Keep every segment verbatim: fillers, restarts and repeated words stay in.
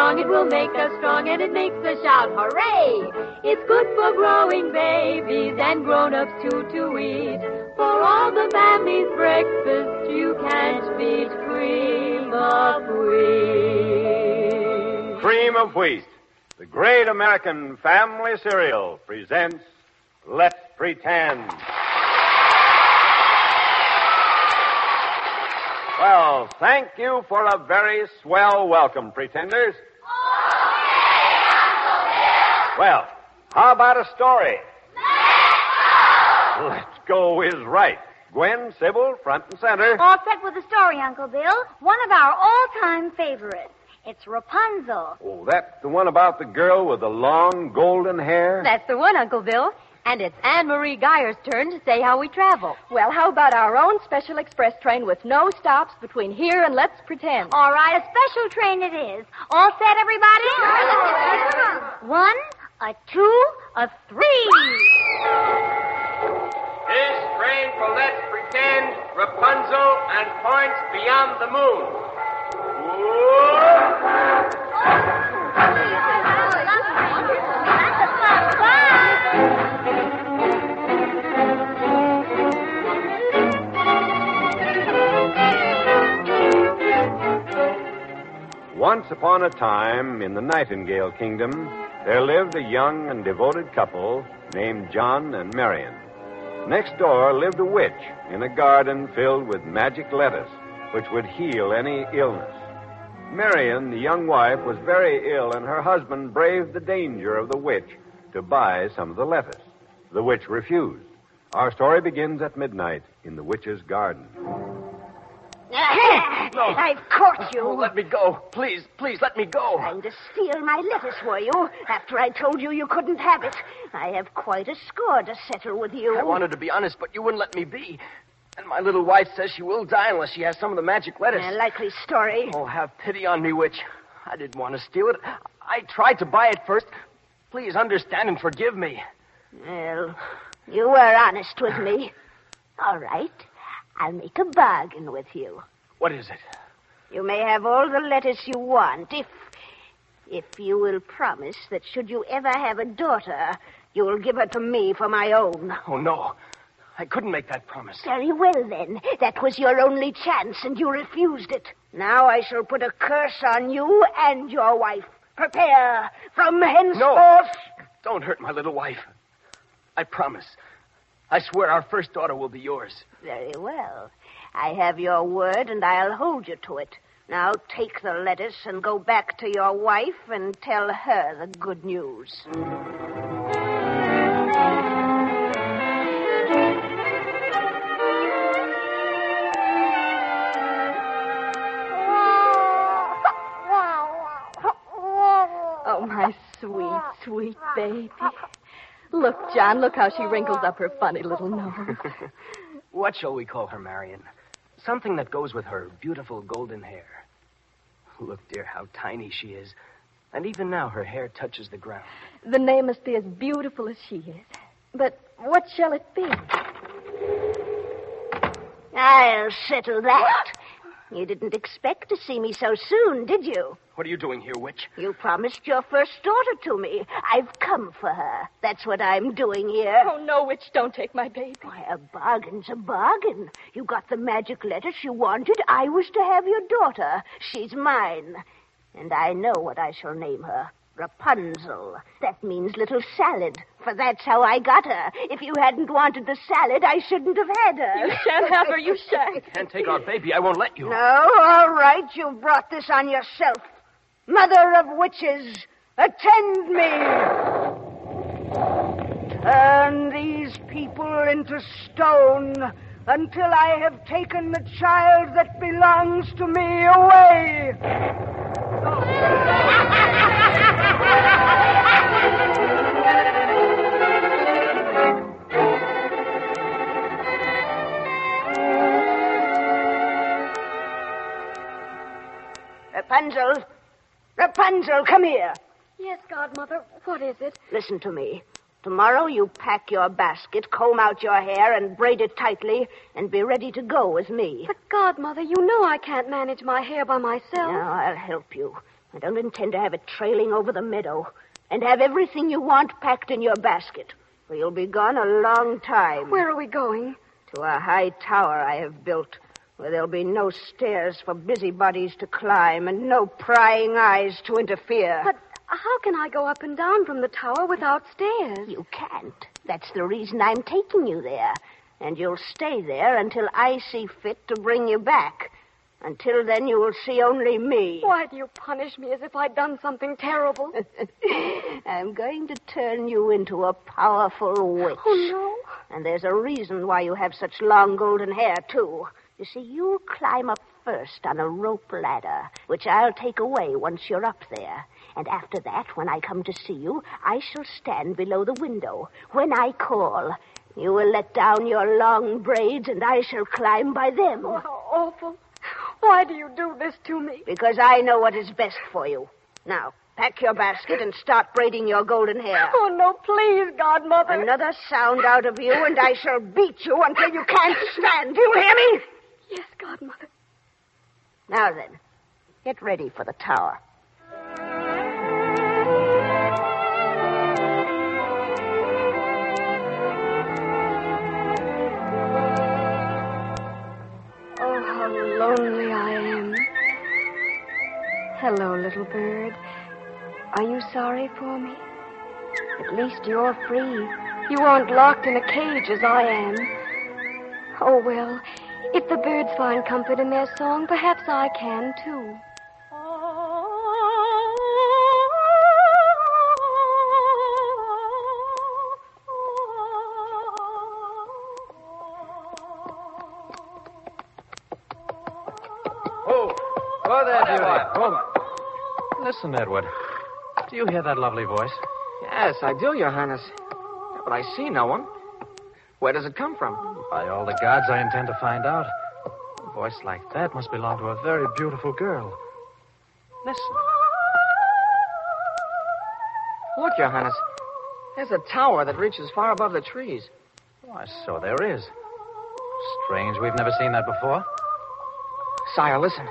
strong, it will make us strong, and it makes us shout, hooray! It's good for growing babies and grown-ups too to eat. For all the family's breakfast, you can't beat cream of wheat. Cream of Wheat, the great American family cereal, presents Let's Pretend. Well, thank you for a very swell welcome, pretenders. Okay, Uncle Bill. Well, how about a story? Let's go. Let's go is right. Gwen, Sybil, front and center. All set with the story, Uncle Bill. One of our all-time favorites. It's Rapunzel. Oh, that's the one about the girl with the long golden hair? That's the one, Uncle Bill. And it's Anne-Marie Geyer's turn to say how we travel. Well, how about our own special express train with no stops between here and Let's Pretend? All right, a special train it is. All set, everybody? One, a two, a three. This train for Let's Pretend, Rapunzel, and points beyond the moon. Once upon a time, in the Nightingale Kingdom, there lived a young and devoted couple named John and Marion. Next door lived a witch in a garden filled with magic lettuce, which would heal any illness. Marion, the young wife, was very ill, and her husband braved the danger of the witch to buy some of the lettuce. The witch refused. Our story begins at midnight in the witch's garden. No. I've caught you. Oh, let me go. Please, please, let me go. Trying to steal my lettuce, were you? After I told you you couldn't have it. I have quite a score to settle with you. I wanted to be honest, but you wouldn't let me be. And my little wife says she will die unless she has some of the magic lettuce. A likely story. Oh, have pity on me, witch. I didn't want to steal it. I tried to buy it first. Please understand and forgive me. Well, you were honest with me. All right. I'll make a bargain with you. What is it? You may have all the lettuce you want if... if you will promise that should you ever have a daughter, you will give her to me for my own. Oh, no. I couldn't make that promise. Very well, then. That was your only chance, and you refused it. Now I shall put a curse on you and your wife. Prepare. From henceforth... No. Don't hurt my little wife. I promise. I swear our first daughter will be yours. Very well. I have your word, and I'll hold you to it. Now take the lettuce and go back to your wife and tell her the good news. Oh, my sweet, sweet baby. Look, John, look how she wrinkles up her funny little nose. What shall we call her, Marion? Something that goes with her beautiful golden hair. Look, dear, how tiny she is. And even now her hair touches the ground. The name must be as beautiful as she is. But what shall it be? I'll settle that. You didn't expect to see me so soon, did you? What are you doing here, witch? You promised your first daughter to me. I've come for her. That's what I'm doing here. Oh, no, witch, don't take my baby. Why, a bargain's a bargain. You got the magic lettuce you wanted. I was to have your daughter. She's mine. And I know what I shall name her. Rapunzel. That means little salad, for that's how I got her. If you hadn't wanted the salad, I shouldn't have had her. You shan't have her, you shan't. Can't take our baby. I won't let you. No, all right. You brought this on yourself. Mother of witches, attend me. Turn these people into stone until I have taken the child that belongs to me away. Rapunzel, Rapunzel, come here. Yes, Godmother. What is it? Listen to me. Tomorrow you pack your basket, comb out your hair, and braid it tightly, and be ready to go with me. But, Godmother, you know I can't manage my hair by myself. No, I'll help you. I don't intend to have it trailing over the meadow. And have everything you want packed in your basket. For you'll be gone a long time. Where are we going? To a high tower I have built, where there'll be no stairs for busybodies to climb and no prying eyes to interfere. But how can I go up and down from the tower without stairs? You can't. That's the reason I'm taking you there. And you'll stay there until I see fit to bring you back. Until then, you will see only me. Why do you punish me as if I'd done something terrible? I'm going to turn you into a powerful witch. Oh, no. And there's a reason why you have such long golden hair, too. You see, you'll climb up first on a rope ladder, which I'll take away once you're up there. And after that, when I come to see you, I shall stand below the window. When I call, you will let down your long braids, and I shall climb by them. Oh, how awful. Why do you do this to me? Because I know what is best for you. Now, pack your basket and start braiding your golden hair. Oh, no, please, Godmother. Another sound out of you, and I shall beat you until you can't stand. Do you hear me? Yes, Godmother. Now then, get ready for the tower. Lonely I am. Hello, little bird. Are you sorry for me? At least you're free. You aren't locked in a cage as I am. Oh, well, if the birds find comfort in their song, perhaps I can, too. Oh, there, Beauty. Oh. Listen, Edward. Do you hear that lovely voice? Yes, I do, Your Highness. But I see no one. Where does it come from? By all the gods, I intend to find out. A voice like that must belong to a very beautiful girl. Listen. Look, Your Highness. There's a tower that reaches far above the trees. Why, so there is. Strange, we've never seen that before. Sire, listen.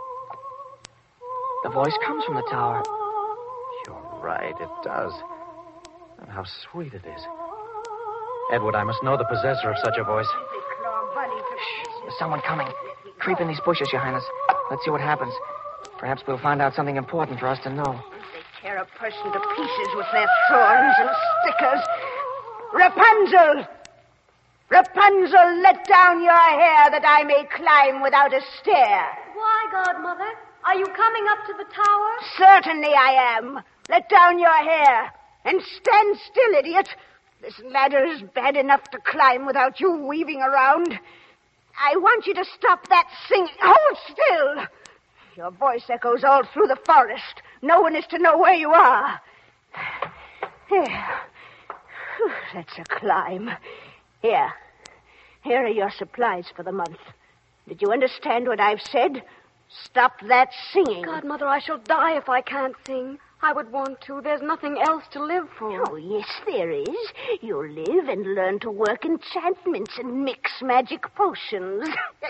The voice comes from the tower. You're right, it does. And how sweet it is. Edward, I must know the possessor of such a voice. Shh, there's someone coming. Creep in these bushes, Your Highness. Let's see what happens. Perhaps we'll find out something important for us to know. They tear a person to pieces with their thorns and stickers. Rapunzel! Rapunzel, let down your hair that I may climb without a stair. Why, Godmother? Are you coming up to the tower? Certainly I am. Let down your hair. And stand still, idiot. This ladder is bad enough to climb without you weaving around. I want you to stop that singing. Hold still. Your voice echoes all through the forest. No one is to know where you are. There. That's a climb. Here. Here are your supplies for the month. Did you understand what I've said? Stop that singing. Godmother, I shall die if I can't sing. I would want to. There's nothing else to live for. Oh, yes, there is. You'll live and learn to work enchantments and mix magic potions.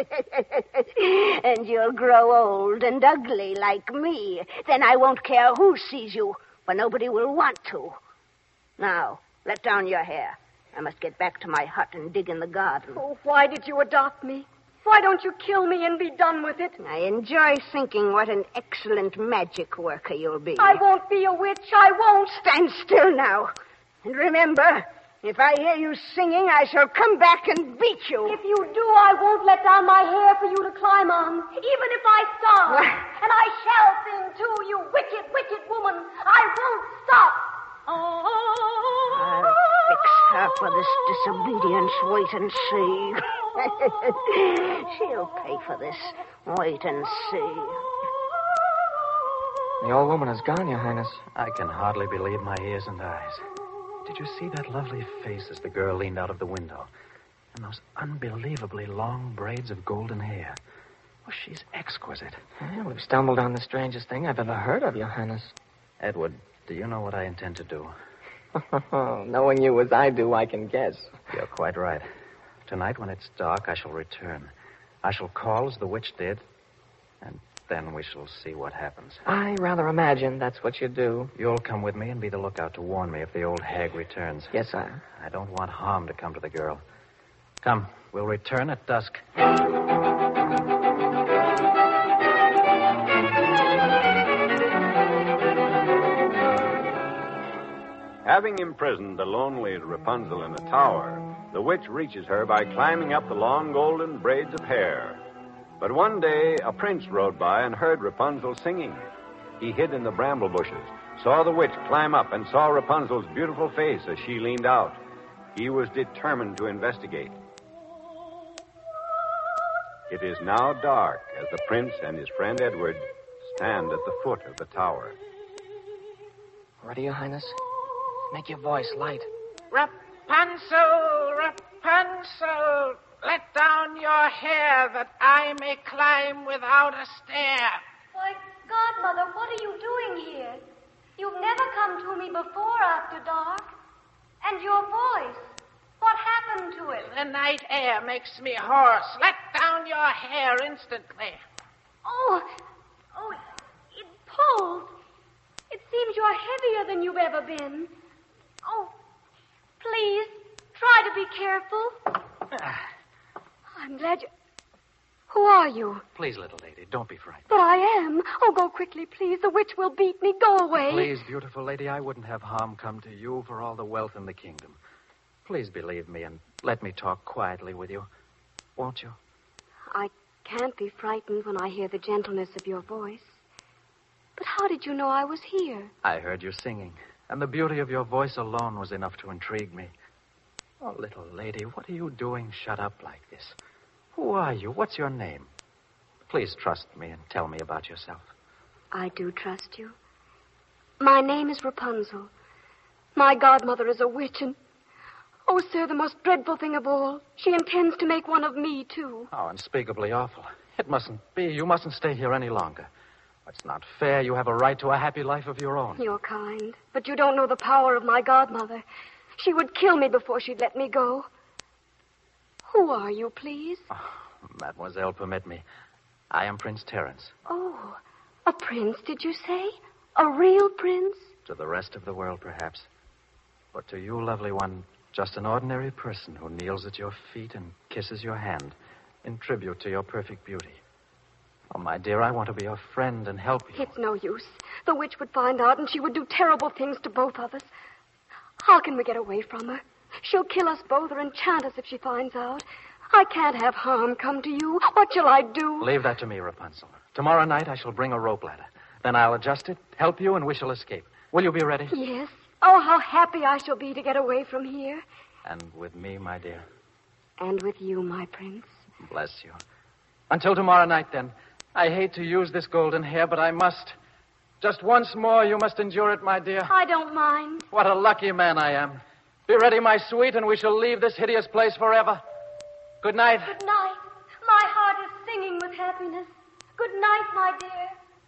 And you'll grow old and ugly like me. Then I won't care who sees you, for nobody will want to. Now, let down your hair. I must get back to my hut and dig in the garden. Oh, why did you adopt me? Why don't you kill me and be done with it? I enjoy thinking what an excellent magic worker you'll be. I won't be a witch. I won't. Stand still now. And remember, if I hear you singing, I shall come back and beat you. If you do, I won't let down my hair for you to climb on, even if I starve. What? And I shall sing, too, you wicked, wicked woman. I won't stop. I'll fix her for this disobedience. Wait and see. She'll pay for this. Wait and see. The old woman is gone, Your Highness. I can hardly believe my ears and eyes. Did you see that lovely face as the girl leaned out of the window? And those unbelievably long braids of golden hair. Oh, she's exquisite. Yeah, we've stumbled on the strangest thing I've ever heard of, Your Highness. Edward, do you know what I intend to do? Knowing you as I do, I can guess. You're quite right. Tonight, when it's dark, I shall return. I shall call as the witch did, and Then we shall see what happens. I rather imagine that's what you do. You'll come with me and be the lookout to warn me if the old hag returns. Yes, sir. I don't want harm to come to the girl. Come, we'll return at dusk. Having imprisoned the lonely Rapunzel in a tower, the witch reaches her by climbing up the long golden braids of hair. But one day, a prince rode by and heard Rapunzel singing. He hid in the bramble bushes, saw the witch climb up, and saw Rapunzel's beautiful face as she leaned out. He was determined to investigate. It is now dark as the prince and his friend Edward stand at the foot of the tower. Ready, Your Highness? Make your voice light. Rapunzel, Rapunzel, let down your hair that I may climb without a stair. Why, Godmother, what are you doing here? You've never come to me before after dark. And your voice, what happened to it? The night air makes me hoarse. Let down your hair instantly. Oh, oh, it pulls. It seems you're heavier than you've ever been. Oh, please, try to be careful. I'm glad you... Who are you? Please, little lady, don't be frightened. But I am. Oh, go quickly, please. The witch will beat me. Go away. Please, beautiful lady, I wouldn't have harm come to you for all the wealth in the kingdom. Please believe me and let me talk quietly with you. Won't you? I can't be frightened when I hear the gentleness of your voice. But how did you know I was here? I heard you singing, and the beauty of your voice alone was enough to intrigue me. Oh, little lady, what are you doing shut up like this? Who are you? What's your name? Please trust me and tell me about yourself. I do trust you. My name is Rapunzel. My godmother is a witch, and... Oh, sir, the most dreadful thing of all, she intends to make one of me, too. How unspeakably awful. It mustn't be. You mustn't stay here any longer. It's not fair. You have a right to a happy life of your own. You're kind, but you don't know the power of my godmother. She would kill me before she'd let me go. Who are you, please? Oh, mademoiselle, permit me. I am Prince Terence. Oh, a prince, did you say? A real prince? To the rest of the world, perhaps. But to you, lovely one, just an ordinary person who kneels at your feet and kisses your hand in tribute to your perfect beauty. Oh, my dear, I want to be your friend and help you. It's no use. The witch would find out, and she would do terrible things to both of us. How can we get away from her? She'll kill us both or enchant us if she finds out. I can't have harm come to you. What shall I do? Leave that to me, Rapunzel. Tomorrow night I shall bring a rope ladder. Then I'll adjust it, help you, and we shall escape. Will you be ready? Yes. Oh, how happy I shall be to get away from here. And with me, my dear. And with you, my prince. Bless you. Until tomorrow night, then. I hate to use this golden hair, but I must. Just once more, you must endure it, my dear. I don't mind. What a lucky man I am. Be ready, my sweet, and we shall leave this hideous place forever. Good night. Good night. My heart is singing with happiness. Good night, my dear.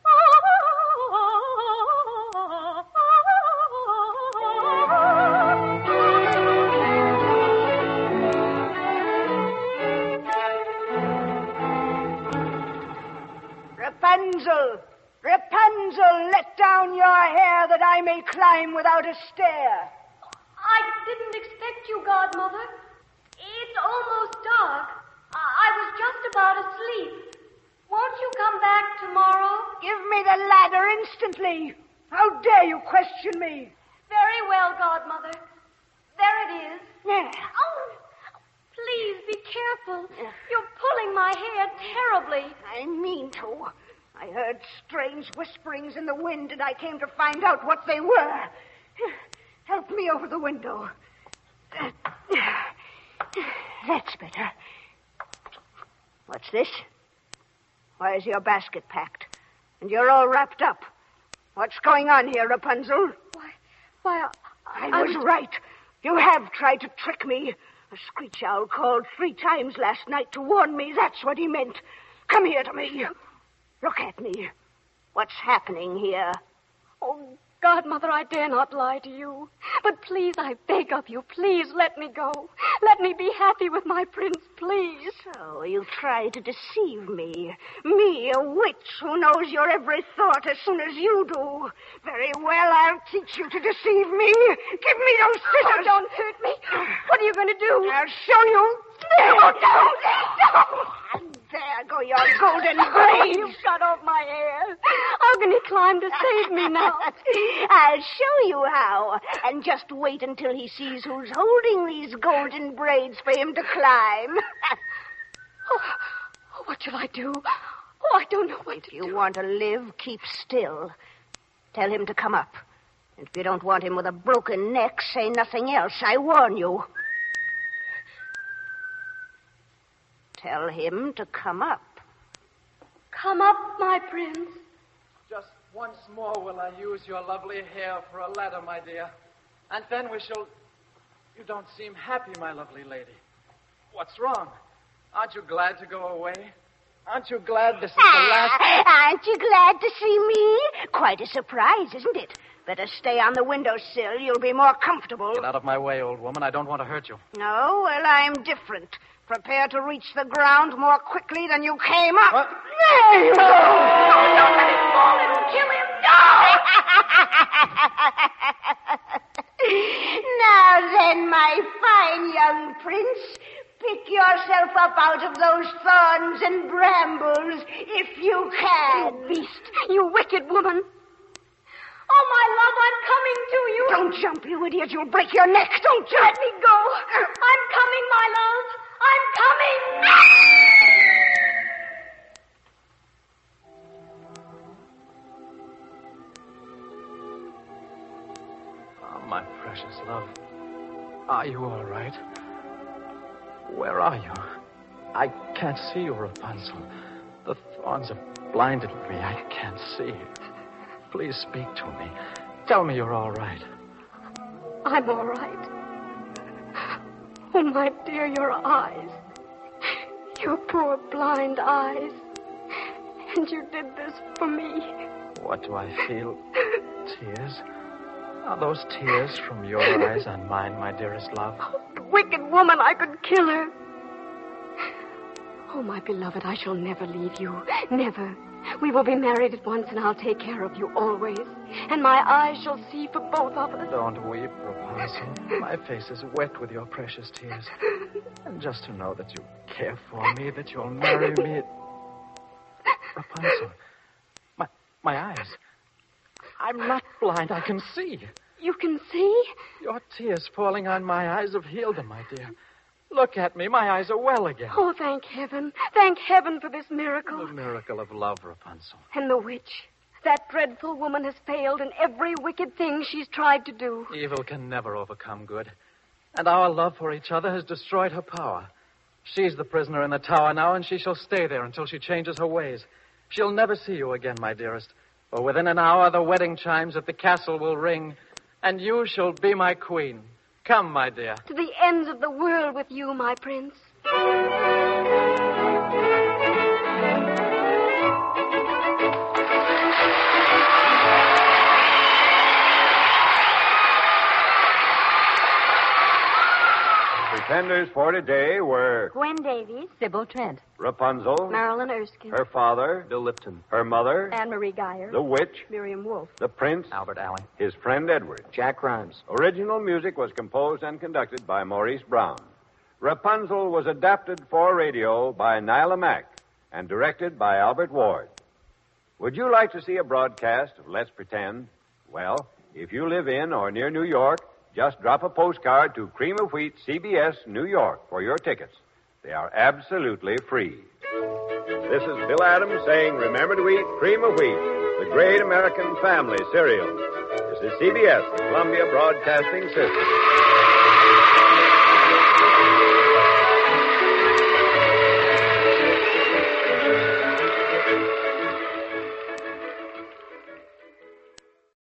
Rapunzel, Rapunzel, let down your hair that I may climb without a stair. I didn't expect you, Godmother. It's almost dark. I, I was just about asleep. Won't you come back tomorrow? Give me the ladder instantly. How dare you question me? Very well, Godmother. There it is. Yeah. Oh, please be careful. You're pulling my hair terribly. I mean to. I heard strange whisperings in the wind, and I came to find out what they were. Help me over the window. That's better. What's this? Why is your basket packed? And you're all wrapped up. What's going on here, Rapunzel? Why, why, I, I was right. You have tried to trick me. A screech owl called three times last night to warn me. That's what he meant. Come here to me. Look at me. What's happening here? Oh, godmother, I dare not lie to you. But please, I beg of you, please let me go. Let me be happy with my prince, please. So you try to deceive me. Me, a witch who knows your every thought as soon as you do. Very well, I'll teach you to deceive me. Give me those scissors. Oh, don't hurt me. What are you going to do? I'll show you. No, don't, don't. There go your golden braids. You've cut off my hair. How can he climb to save me now? I'll show you how. And just wait until he sees who's holding these golden braids for him to climb. oh, oh, what shall I do? Oh, I don't know what if to you do. want to live, keep still. Tell him to come up. And if you don't want him with a broken neck, say nothing else. I warn you. Tell him to come up. Come up, my prince. Just once more will I use your lovely hair for a ladder, my dear. And then we shall... You don't seem happy, my lovely lady. What's wrong? Aren't you glad to go away? Aren't you glad this is the last... Aren't you glad to see me? Quite a surprise, isn't it? Better stay on the windowsill. You'll be more comfortable. Get out of my way, old woman. I don't want to hurt you. No? Well, I'm different. Prepare to reach the ground more quickly than you came up. What? No! No, don't let him fall. It'll kill him. No! Now then, my fine young prince, pick yourself up out of those thorns and brambles, if you can. You beast. You wicked woman. Oh, my love, I'm coming to you. Don't jump, you idiot. You'll break your neck. Don't jump. Let me go. I'm coming, my love. I'm coming. Oh, my precious love. Are you all right? Where are you? I can't see you, Rapunzel. The thorns have blinded me. I can't see. Please speak to me. Tell me you're all right. I'm all right. Oh, my dear, your eyes. Your poor blind eyes. And you did this for me. What do I feel? Tears? Are those tears from your eyes on mine, my dearest love? Oh, wicked woman, I could kill her. Oh, my beloved, I shall never leave you. Never. We will be married at once, and I'll take care of you always. And my eyes shall see for both of us. Don't weep, Rapunzel. My face is wet with your precious tears. And just to know that you care for me, that you'll marry me... Rapunzel, my, my eyes. I'm not blind. I can see. You can see? Your tears falling on my eyes have healed them, my dear. Look at me. My eyes are well again. Oh, thank heaven. Thank heaven for this miracle. The miracle of love, Rapunzel. And the witch. That dreadful woman has failed in every wicked thing she's tried to do. Evil can never overcome good. And our love for each other has destroyed her power. She's the prisoner in the tower now, and she shall stay there until she changes her ways. She'll never see you again, my dearest. For within an hour, the wedding chimes at the castle will ring, and you shall be my queen. Come, my dear. To the ends of the world with you, my prince. Pretenders for today were Gwen Davies, Sybil Trent, Rapunzel, Marilyn Erskine, her father, Bill Lipton, her mother, Anne-Marie Geyer, the witch, Miriam Wolfe, the prince, Albert Alley, his friend Edward. Jack Grimes. Original music was composed and conducted by Maurice Brown. Rapunzel was adapted for radio by Nyla Mack and directed by Albert Ward. Would you like to see a broadcast of Let's Pretend? Well, if you live in or near New York, just drop a postcard to Cream of Wheat, C B S, New York, for your tickets. They are absolutely free. This is Bill Adams saying, remember to eat Cream of Wheat, the great American family cereal. This is C B S, the Columbia Broadcasting System.